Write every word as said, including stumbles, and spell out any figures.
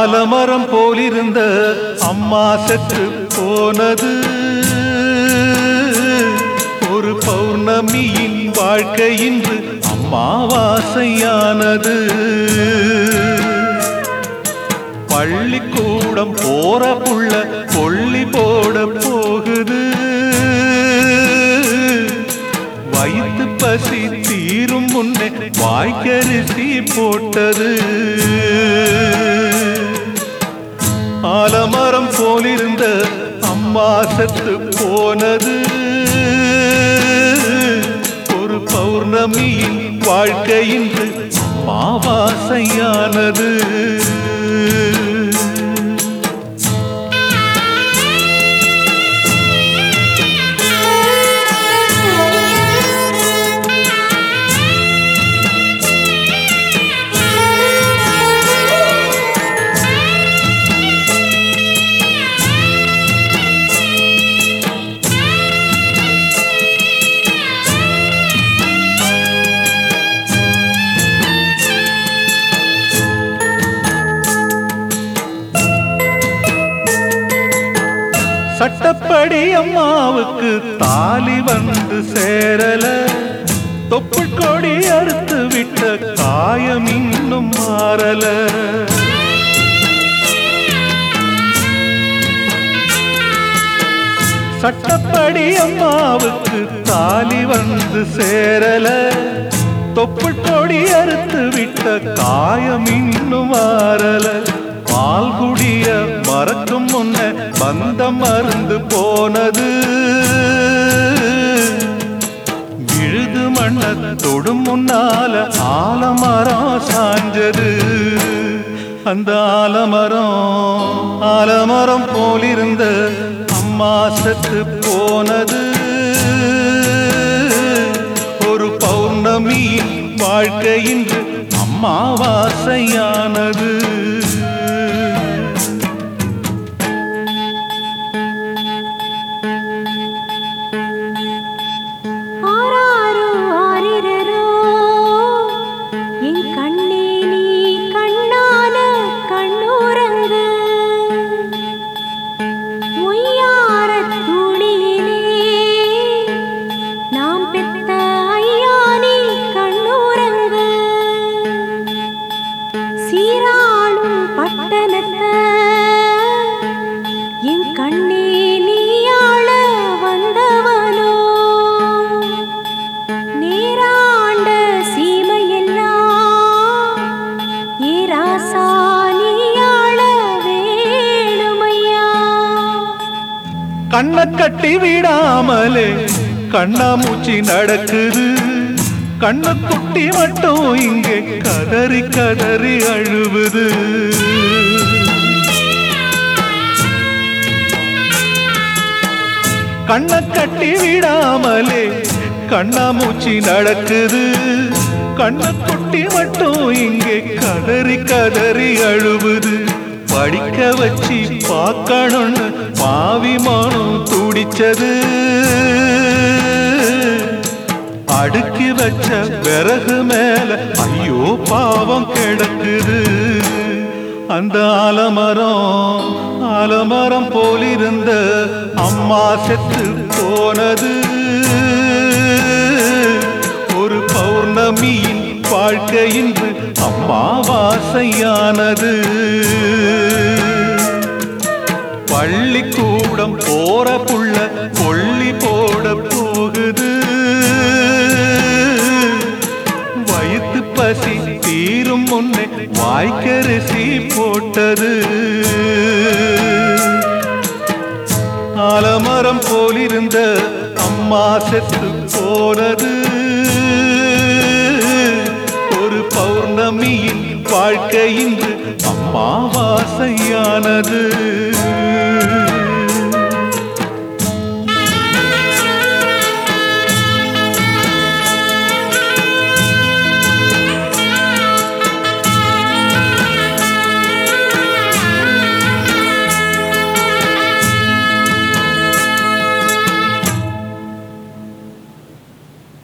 ஆலமரம் போலிருந்த அம்மா செத்து போனது ஒரு பௌர்ணமியின் வாழ்க்கை இன்று அம்மாவாசையானது. பள்ளிக்கூடம் போற புள்ள கொள்ளி போட போகுது, வயிற்று பசி தீரும் முன்னே வாய்க்கரிசி போட்டது. ஆலமரம் போலிருந்த அம்மா செத்து போனது ஒரு பௌர்ணமியின் வாழ்க்கை இன்று அம்மாவாசையானது. சட்டப்படி அம்மாவுக்கு தாலி வந்து சேரல, தொப்புள் கொடி அறுத்து விட்ட காயம் இன்னும் மாறல. சட்டப்படி அம்மாவுக்கு தாலி வந்து சேரல, தொப்புள் கொடி அறுத்து விட்ட காயம் இன்னும் மாறல. பால்குடிய மறக்கும் முன்ன பந்தம் மறந்து போனது, விழுது மண்ண தொடும் முன்னால ஆலமரம் சாஞ்சது. அந்த ஆலமரம் ஆலமரம் போலிருந்த அம்மா செத்து போனது ஒரு பௌர்ணமியின் வாழ்க்கை இன்று அம்மாவாசையானது. கண்ண கட்டி விடாமலே கண்ணாமூச்சி நடக்குது, கண்ண குட்டி மட்டும் இங்கே கதறி கதறி அழுவுது. கண்ண கட்டி விடாமலே கண்ணாமூச்சி நடக்குது, கண்ண குட்டி மட்டும் இங்கே கதறி கதறி அழுவுது. படிக்க வச்சு பார்க்கணும்னு பாவிமானம் துடிச்சது, அடுக்கி வச்ச விறகு மேல ஐயோ பாவம் கிடக்குது. அந்த ஆலமரம் ஆலமரம் போலிருந்த அம்மா செத்து போனது ஒரு பௌர்ணமியின் வாழ்க்கை இன்று அம்மாவாசையானது. பள்ளிக்கூடம் போற புள்ள கொள்ளி போட போகுது, வயிற்று பசி தீரும் முன்னே வாய்க்கரிசி போட்டது. ஆலமரம் போலிருந்த அம்மா செத்து போனது ஒரு பௌர்ணமியின் வாழ்க்கை இன்று அம்மாவாசையானது.